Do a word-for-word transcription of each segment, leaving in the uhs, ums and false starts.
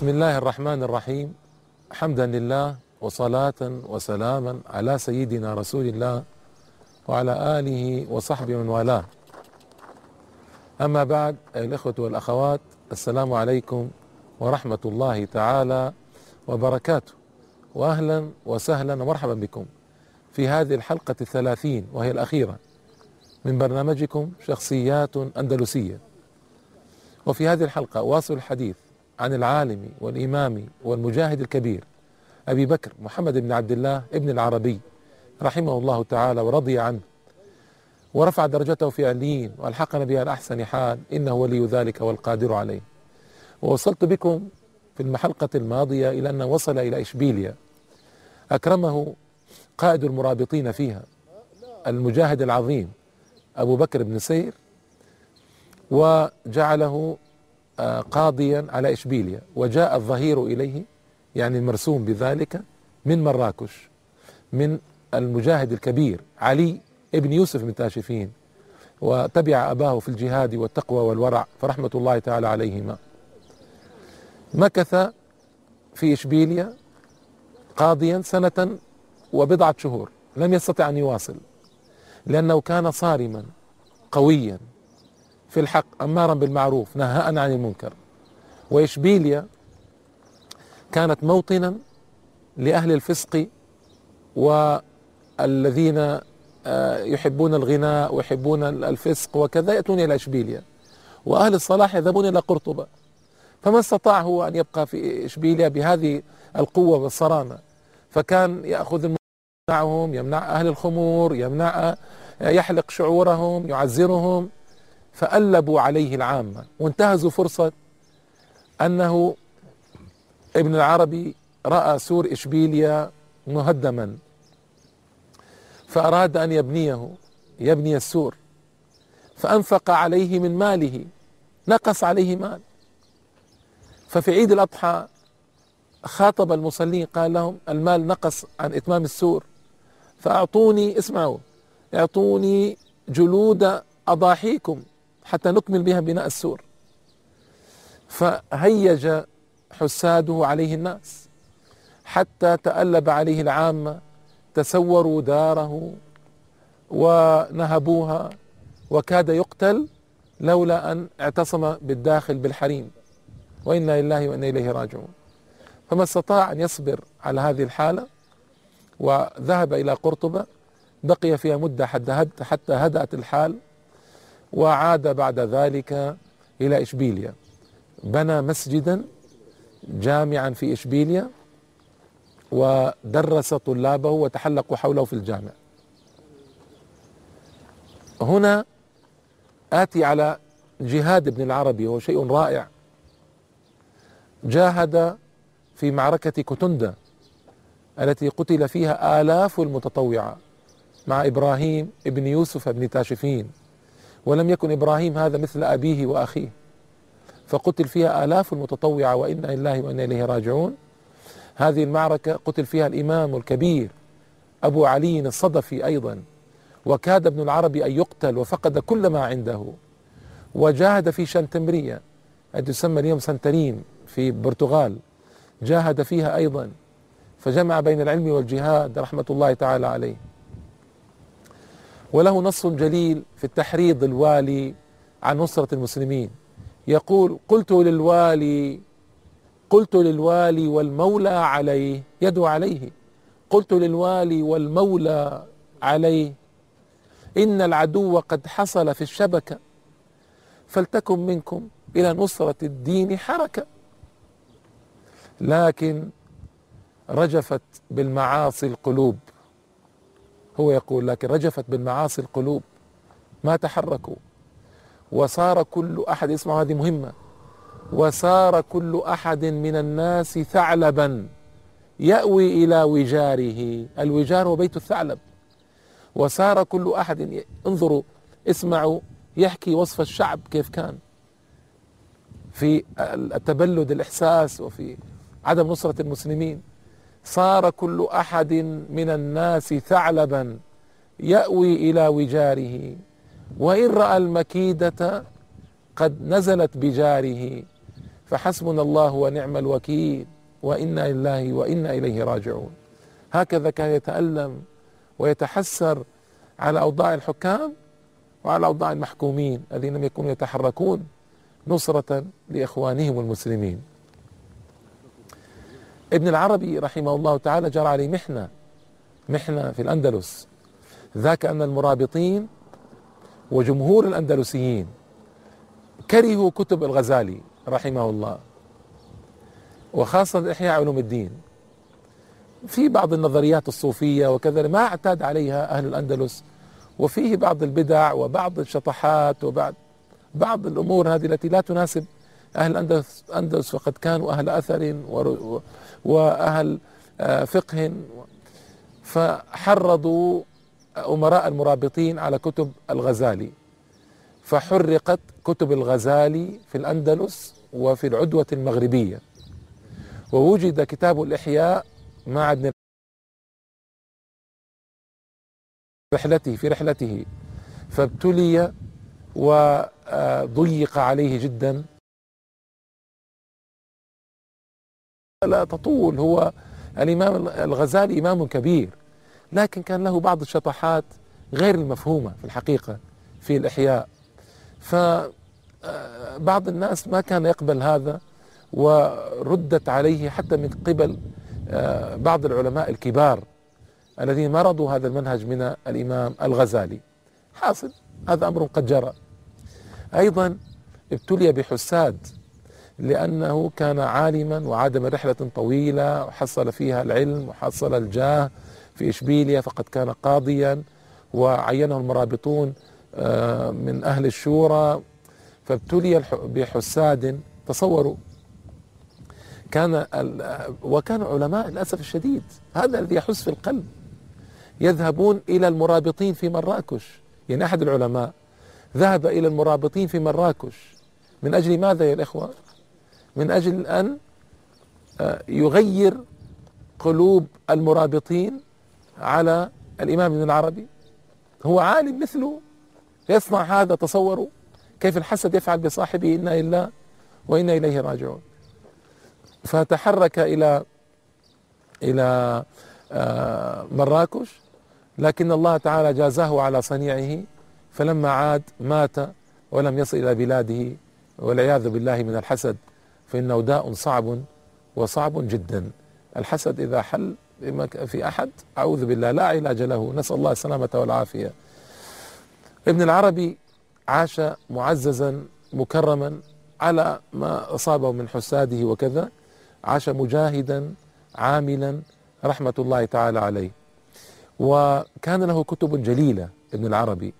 بسم الله الرحمن الرحيم. حمدا لله وصلاة وسلاما على سيدنا رسول الله وعلى آله وصحبه من والاه. أما بعد، أيها الإخوة والأخوات، السلام عليكم ورحمة الله تعالى وبركاته، وأهلا وسهلا ومرحبا بكم في هذه الحلقة الثلاثين وهي الأخيرة من برنامجكم شخصيات أندلسية. وفي هذه الحلقة أواصل الحديث عن العالم والإمام والمجاهد الكبير أبي بكر محمد بن عبد الله ابن العربي رحمه الله تعالى ورضي عنه، ورفع درجته في عليين والحقنا بها الأحسن حال، إنه ولي ذلك والقادر عليه. ووصلت بكم في الحلقة الماضية إلى أنه وصل إلى إشبيلية، أكرمه قائد المرابطين فيها المجاهد العظيم أبو بكر بن سير، وجعله قاضيا على إشبيلية، وجاء الظهير إليه يعني المرسوم بذلك من مراكش من المجاهد الكبير علي ابن يوسف بن تاشفين، وتبع أباه في الجهاد والتقوى والورع فرحمة الله تعالى عليهما. مكث في إشبيلية قاضيا سنة وبضعة شهور، لم يستطع أن يواصل لأنه كان صارما قويا في الحق أمارا بالمعروف نهاء عن المنكر. وإشبيلية كانت موطنا لأهل الفسق والذين يحبون الغناء ويحبون الفسق وكذا، يأتون إلى إشبيلية، وأهل الصلاح يذهبون إلى قرطبة. فما استطاع هو أن يبقى في إشبيلية بهذه القوة والصرامة، فكان يأخذ يمنعهم، يمنع أهل الخمور، يمنع يحلق شعورهم، يعزرهم، فألبوا عليه العامة وانتهزوا فرصة أنه ابن العربي رأى سور إشبيلية مهدما، فأراد أن يبنيه يبني السور، فأنفق عليه من ماله، نقص عليه مال. ففي عيد الأضحى خاطب المصلين قال لهم المال نقص عن إتمام السور، فأعطوني، اسمعوا، اعطوني جلود أضاحيكم حتى نكمل بها بناء السور. فهيج حساده عليه الناس حتى تألب عليه العامة، تسوروا داره ونهبوها، وكاد يقتل لولا أن اعتصم بالداخل بالحريم، وإنا لله وإنا إليه راجعون. فما استطاع أن يصبر على هذه الحالة وذهب إلى قرطبة، بقي فيها مدة حتى هدأت الحال، وعاد بعد ذلك إلى إشبيلية، بنى مسجدا جامعا في إشبيلية ودرس طلابه وتحلقوا حوله في الجامع. هنا آتي على جهاد ابن العربي، وهو شيء رائع. جاهد في معركة كتندة التي قتل فيها آلاف المتطوعة مع إبراهيم ابن يوسف ابن تاشفين، ولم يكن إبراهيم هذا مثل أبيه وأخيه، فقتل فيها آلاف المتطوعة، وإنا لله وإنا إليه راجعون. هذه المعركة قتل فيها الإمام الكبير أبو علي الصدفي أيضا، وكاد ابن العربي أن يقتل وفقد كل ما عنده. وجاهد في شنتمرية التي تسمى اليوم سنترين في البرتغال، جاهد فيها أيضا، فجمع بين العلم والجهاد رحمة الله تعالى عليه. وله نص جليل في التحريض الوالي عن نصرة المسلمين، يقول: قلت للوالي قلت للوالي والمولى عليه، يدعو عليه، قلت للوالي والمولى عليه إن العدو قد حصل في الشبكة، فلتكن منكم إلى نصرة الدين حركة. لكن رجفت بالمعاصي القلوب، هو يقول لكن رجفت بالمعاصي القلوب ما تحركوا، وصار كل أحد، اسمعوا هذه مهمة، وصار كل أحد من الناس ثعلبا يأوي إلى وجاره. الوجار هو بيت الثعلب. وصار كل أحد، انظروا اسمعوا، يحكي وصف الشعب كيف كان في التبلد الإحساس وفي عدم نصرة المسلمين. صار كل أحد من الناس ثعلبا يأوي إلى وجاره، وإن رأى المكيدة قد نزلت بجاره، فحسبنا الله ونعم الوكيل وإنا لله وإنا إليه راجعون. هكذا كان يتألم ويتحسر على أوضاع الحكام وعلى أوضاع المحكومين الذين لم يكونوا يتحركون نصرة لإخوانهم المسلمين. ابن العربي رحمه الله تعالى جرى عليه محنة محنة في الأندلس، ذاك أن المرابطين وجمهور الأندلسيين كرهوا كتب الغزالي رحمه الله، وخاصة إحياء علوم الدين. في بعض النظريات الصوفية وكذا ما اعتاد عليها أهل الأندلس، وفيه بعض البدع وبعض الشطحات وبعض بعض الأمور هذه التي لا تناسب أهل الأندلس، فقد كانوا أهل أثر وأهل فقه، فحرضوا أمراء المرابطين على كتب الغزالي، فحرقت كتب الغزالي في الأندلس وفي العدوة المغربية، ووجد كتاب الإحياء مع ابن رحلته في رحلته فابتلي وضيق عليه جدا. لا تطول، هو الإمام الغزالي إمام كبير، لكن كان له بعض الشطحات غير المفهومة في الحقيقة في الإحياء، فبعض الناس ما كان يقبل هذا، وردت عليه حتى من قبل بعض العلماء الكبار الذين مرضوا هذا المنهج من الإمام الغزالي. حاصل هذا أمر قد جرى. أيضا ابتلي بحساد، لأنه كان عالما وعاد من رحلة طويلة وحصل فيها العلم وحصل الجاه في إشبيلية، فقد كان قاضيا وعينه المرابطون من أهل الشورى، فابتلي بحساد. تصوروا، كان وكان علماء للأسف الشديد، هذا الذي يحس في القلب، يذهبون إلى المرابطين في مراكش. يعني أحد العلماء ذهب إلى المرابطين في مراكش من أجل ماذا يا الإخوة؟ من أجل أن يغير قلوب المرابطين على الإمام ابن العربي. هو عالم مثله يصنع هذا. تصوروا كيف الحسد يفعل بصاحبه. إنا لله وإنا إليه راجعون. فتحرك إلى إلى مراكش، لكن الله تعالى جازاه على صنيعه، فلما عاد مات ولم يصل إلى بلاده، والعياذ بالله من الحسد، فإنه داء صعب وصعب جدا. الحسد إذا حل في أحد أعوذ بالله لا علاج له، نسأل الله السلامة والعافية. ابن العربي عاش معززا مكرما على ما أصابه من حساده وكذا، عاش مجاهدا عاملا رحمة الله تعالى عليه. وكان له كتب جليلة ابن العربي،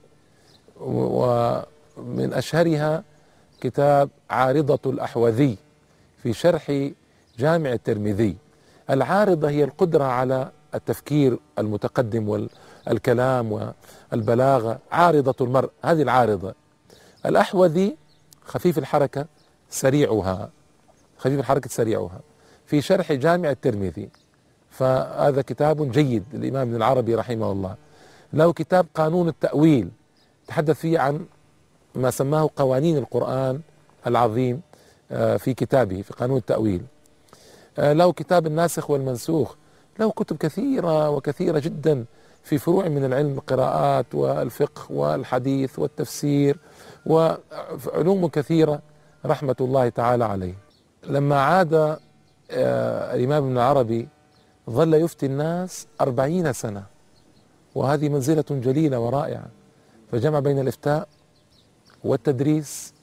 ومن أشهرها كتاب عارضة الأحوذي في شرح جامع الترمذي. العارضة هي القدرة على التفكير المتقدم والكلام والبلاغة، عارضة المرء هذه العارضة. الأحوذي خفيف الحركة سريعها، خفيف الحركة سريعها في شرح جامع الترمذي، فهذا كتاب جيد للإمام ابن العربي رحمه الله. له كتاب قانون التأويل تحدث فيه عن ما سماه قوانين القرآن العظيم في كتابه في قانون التأويل. له كتاب الناسخ والمنسوخ. له كتب كثيرة وكثيرة جدا في فروع من العلم، القراءات والفقه والحديث والتفسير وعلوم كثيرة رحمة الله تعالى عليه. لما عاد الإمام ابن العربي ظل يفتي الناس أربعين سنة، وهذه منزلة جليلة ورائعة، فجمع بين الإفتاء والتدريس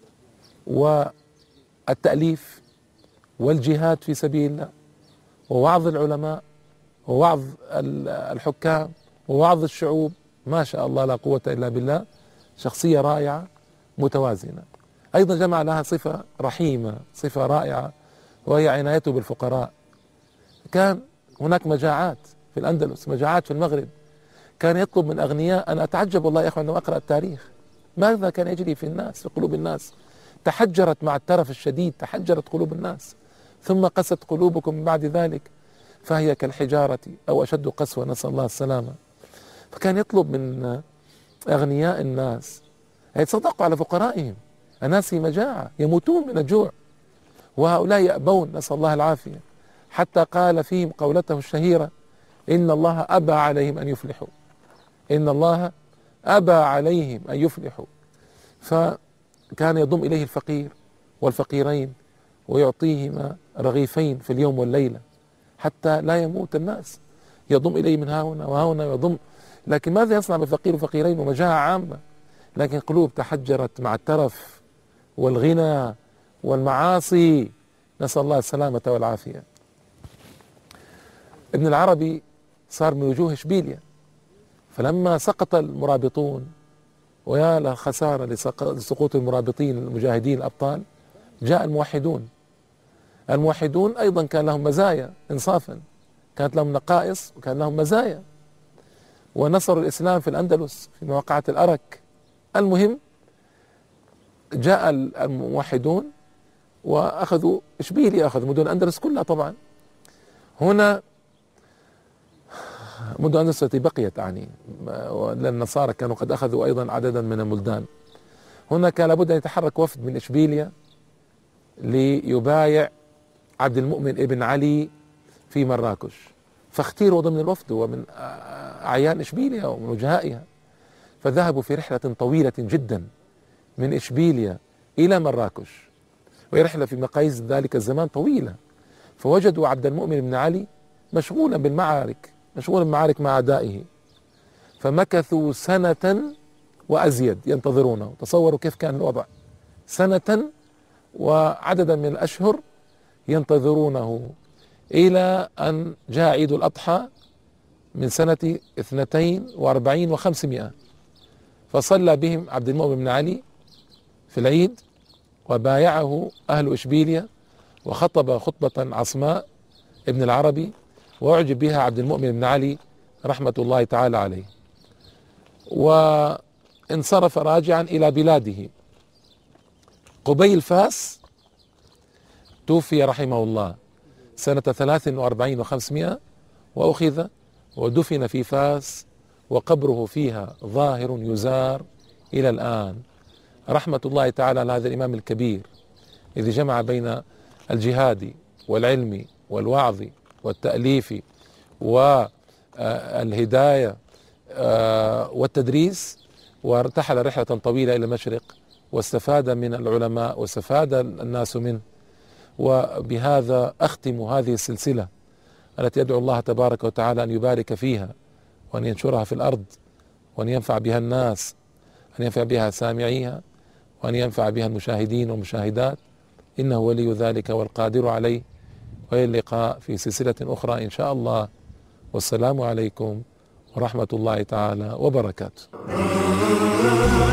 والتأليف والجهاد في سبيل الله ووعظ العلماء ووعظ الحكام ووعظ الشعوب. ما شاء الله لا قوة إلا بالله، شخصية رائعة متوازنة. أيضا جمع لها صفة رحيمة، صفة رائعة، وهي عنايته بالفقراء. كان هناك مجاعات في الأندلس، مجاعات في المغرب، كان يطلب من أغنياء. أنا أتعجب والله يا أخوان عندما أقرأ التاريخ ماذا كان يجري في الناس، في قلوب الناس. تحجرت مع الترف الشديد، تحجرت قلوب الناس، ثم قست قلوبكم من بعد ذلك فهي كالحجارة أو أشد قسوة، نسأل الله السلامة. فكان يطلب من أغنياء الناس يتصدقوا على فقرائهم. الناس في مجاعة يموتون من الجوع، وهؤلاء يأبون، نسأل الله العافية، حتى قال فيهم قولته الشهيرة: إن الله أبى عليهم أن يفلحوا، إن الله أبى عليهم أن يفلحوا. فكان يضم إليه الفقير والفقيرين ويعطيهما رغيفين في اليوم والليلة حتى لا يموت الناس، يضم إليه من ها هنا وها هنا ويضم. لكن ماذا يصنع بالفقير وفقيرين ومجاعة عامة؟ لكن قلوب تحجرت مع الترف والغنى والمعاصي، نسأل الله السلامة والعافية. ابن العربي صار من وجوه إشبيلية، فلما سقط المرابطون، ويا لخسارة لسقوط المرابطين المجاهدين الأبطال، جاء الموحدون. الموحدون أيضا كان لهم مزايا إنصافا، كانت لهم نقائص وكان لهم مزايا، ونصروا الإسلام في الأندلس في مواقعة الأرك. المهم جاء الموحدون وأخذوا إشبيلية، أخذوا مدن الأندلس كلها. طبعا هنا مدن الأندلس التي بقيت يعني، لأن النصارى كانوا قد أخذوا أيضا عددا من الملدان. هنا كان لابد أن يتحرك وفد من إشبيلية ليبايع عبد المؤمن ابن علي في مراكش، فاختيروا ضمن الوفد ومن أعيان إشبيلية ومن وجهائها، فذهبوا في رحلة طويلة جدا من إشبيلية إلى مراكش، وهي رحلة في مقاييس ذلك الزمان طويلة. فوجدوا عبد المؤمن بن علي مشغولا بالمعارك، مشغولا بالمعارك مع أعدائه، فمكثوا سنة وأزيد ينتظرونه. تصوروا كيف كان الوضع، سنة وعددا من الأشهر ينتظرونه، إلى أن جاء عيد الأضحى من سنة اثنتين وأربعين وخمسمائة، فصلى بهم عبد المؤمن بن علي في العيد، وبايعه أهل إشبيلية، وخطب خطبة عصماء ابن العربي، وأعجب بها عبد المؤمن بن علي رحمة الله تعالى عليه، وانصرف راجعا إلى بلاده. قبيل فاس توفي رحمه الله سنة ثلاث وأربعين وخمسمائة، وأخذ ودفن في فاس، وقبره فيها ظاهر يزار إلى الآن، رحمة الله تعالى على هذا الإمام الكبير، إذ جمع بين الجهاد والعلم والوعظ والتأليف والهداية والتدريس، وارتحل رحلة طويلة إلى المشرق، واستفاد من العلماء واستفاد الناس منه. وبهذا أختم هذه السلسلة التي أدعو الله تبارك وتعالى أن يبارك فيها، وأن ينشرها في الأرض، وأن ينفع بها الناس، أن ينفع بها سامعيها، وأن ينفع بها المشاهدين والمشاهدات، إنه ولي ذلك والقادر عليه. وإلى اللقاء في سلسلة أخرى إن شاء الله، والسلام عليكم ورحمة الله تعالى وبركاته.